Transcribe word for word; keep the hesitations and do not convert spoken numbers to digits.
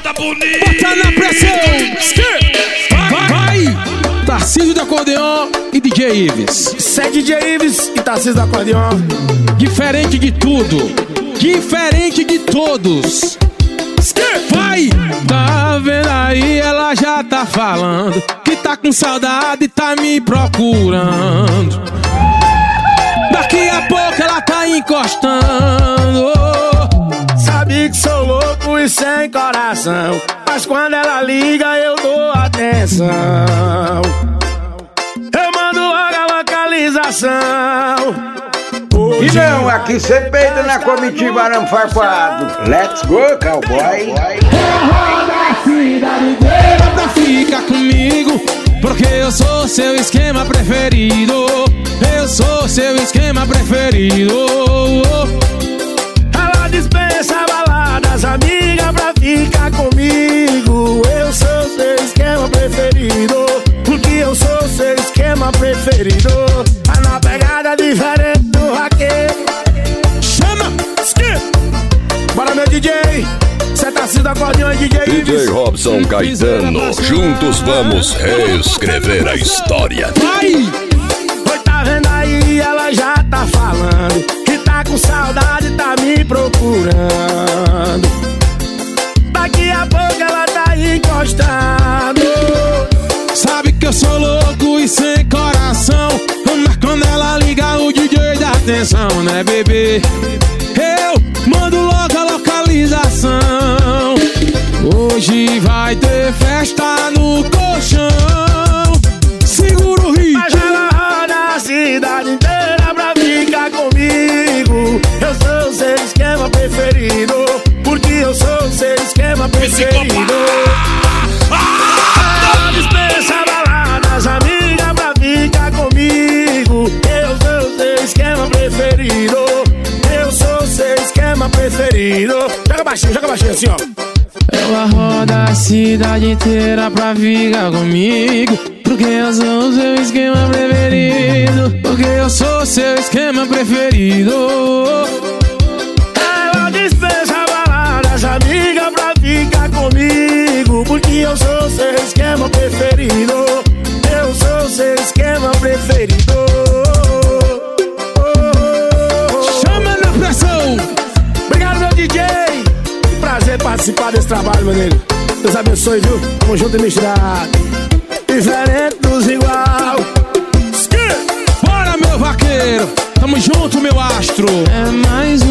moda bonita. Bota na pressão. Vai, vai. Tarcísio do acordeon e D J Ives. Isso é D J Ives e Tarcísio do acordeon. Diferente de tudo, diferente de todos. Vai! Tá vendo aí, ela já tá falando que tá com saudade e tá me procurando. Daqui a pouco ela tá encostando. Sabe que sou louco e sem coração, mas quando ela liga eu dou atenção. Eu mando logo a localização. E não, aqui cê peida na comitiva arame farpado. Let's go, cowboy. Roda a cidade inteira pra ficar comigo, porque eu sou seu esquema preferido. Eu sou seu esquema preferido. Ela dispensa baladas, amiga, pra ficar comigo. Eu sou seu esquema preferido, porque eu sou seu esquema preferido. Tá na pegada diferente do vaqueiro. Chama! Bora, meu D J, cê tá se da acordeão e D J D J Ives. Robson Caetano, juntos vamos reescrever a história. Vai! Oi, tá vendo aí, ela já tá falando que tá com saudade, tá me procurando. Daqui a pouco ela tá encostando. Sabe que eu sou louco e sem coração, mas quando ela liga o D J dá atenção, né, bebê? Eu mando logo a localização. Hoje vai ter festa no colchão. Segura o ritmo. Mas ela roda a cidade inteira pra ficar comigo. Eu sou seu esquema preferido, porque eu sou seu esquema preferido. Ela dispensa baladas, amiga, pra ficar comigo. Eu sou seu esquema preferido. Eu sou seu esquema preferido. Joga baixinho, joga baixinho assim, ó. Ela roda a cidade inteira pra ficar comigo, porque eu sou o seu esquema preferido. Porque eu sou o seu esquema preferido. Ela dispensa baladas, amiga, pra ficar comigo, porque eu sou seu esquema preferido. Eu sou seu esquema preferido. Chama na pressão. Obrigado, meu D J. Que prazer participar desse trabalho, meu nego. Deus abençoe, viu? Tamo junto e misturado. Diferente dos igual. Bora, meu vaqueiro. Tamo junto, meu astro. É mais